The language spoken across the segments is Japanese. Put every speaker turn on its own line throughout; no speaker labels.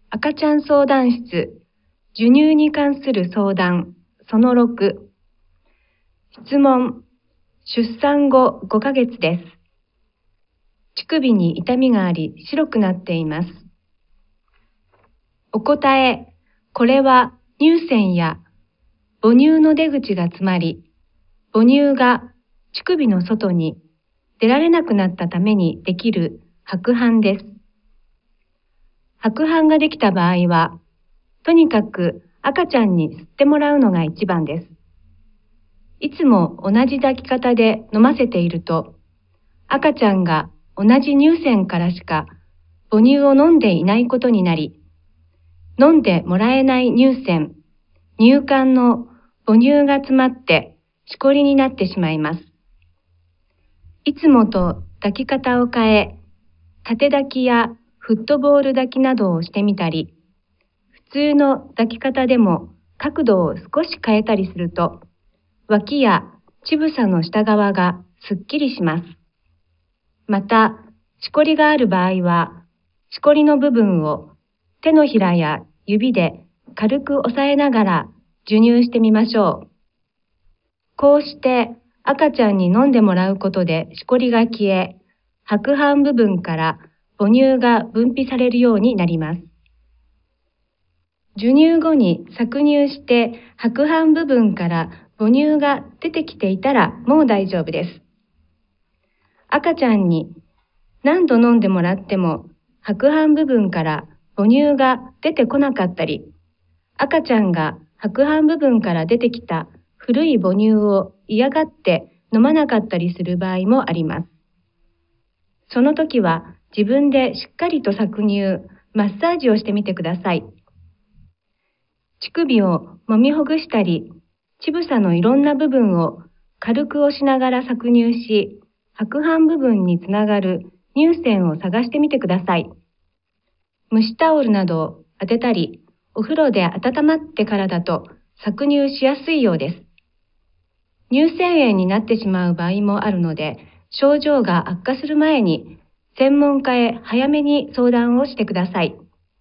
赤ちゃん相談室、授乳に関する相談、その6。質問、出産後5ヶ月です。乳首に痛みがあり、白くなっています。お答え、これは乳腺や母乳の出口が詰まり、母乳が乳首の外に出られなくなったためにできる白斑です。白斑ができた場合は、とにかく赤ちゃんに吸ってもらうのが一番です。いつも同じ抱き方で飲ませていると、赤ちゃんが同じ乳腺からしか母乳を飲んでいないことになり、飲んでもらえない乳腺、乳管の母乳が詰まってしこりになってしまいます。いつもと抱き方を変え、縦抱きやフットボール抱きなどをしてみたり、普通の抱き方でも角度を少し変えたりすると、脇や乳房の下側がすっきりします。また、しこりがある場合は、しこりの部分を手のひらや指で軽く押さえながら授乳してみましょう。こうして赤ちゃんに飲んでもらうことでしこりが消え、白斑部分から母乳が分泌されるようになります。授乳後に搾乳して白斑部分から母乳が出てきていたらもう大丈夫です。赤ちゃんに何度飲んでもらっても白斑部分から母乳が出てこなかったり、赤ちゃんが白斑部分から出てきた古い母乳を嫌がって飲まなかったりする場合もあります。その時は自分でしっかりと搾乳、マッサージをしてみてください。乳首を揉みほぐしたり、乳房のいろんな部分を軽く押しながら搾乳し、白斑部分につながる乳腺を探してみてください。蒸しタオルなどを当てたり、お風呂で温まってからだと搾乳しやすいようです。乳腺炎になってしまう場合もあるので、症状が悪化する前に専門家へ早めに相談をしてください。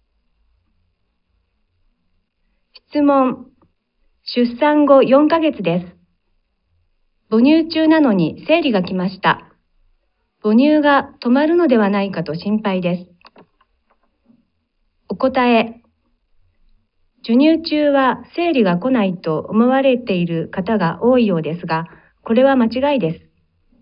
質問、出産後4ヶ月です。母乳中なのに生理が来ました。母乳が止まるのではないかと心配です。お答え、授乳中は生理が来ないと思われている方が多いようですが、これは間違いです。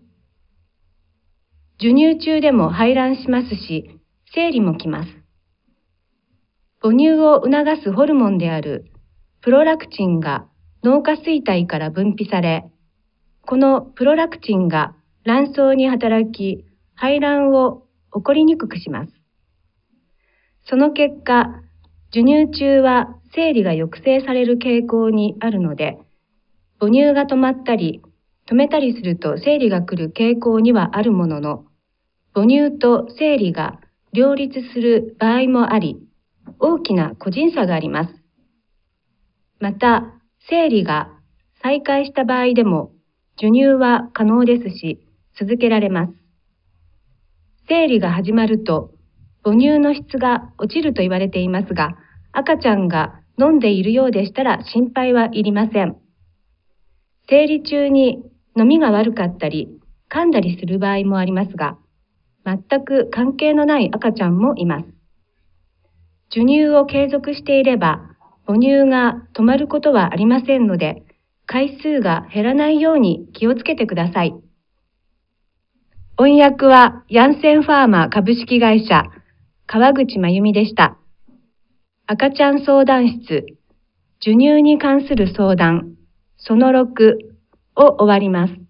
授乳中でも排卵しますし、生理も来ます。母乳を促すホルモンであるプロラクチンが脳下垂体から分泌され、このプロラクチンが卵巣に働き、排卵を起こりにくくします。その結果、授乳中は生理が抑制される傾向にあるので、母乳が止まったり、止めたりすると生理が来る傾向にはあるものの、母乳と生理が両立する場合もあり、大きな個人差があります。また、生理が再開した場合でも、授乳は可能ですし、続けられます。生理が始まると、母乳の質が落ちると言われていますが、赤ちゃんが飲んでいるようでしたら心配はいりません。生理中に飲みが悪かったり、噛んだりする場合もありますが、全く関係のない赤ちゃんもいます。授乳を継続していれば、母乳が止まることはありませんので、回数が減らないように気をつけてください。翻訳はヤンセンファーマ株式会社川口真由美でした。赤ちゃん相談室、授乳に関する相談、その6を終わります。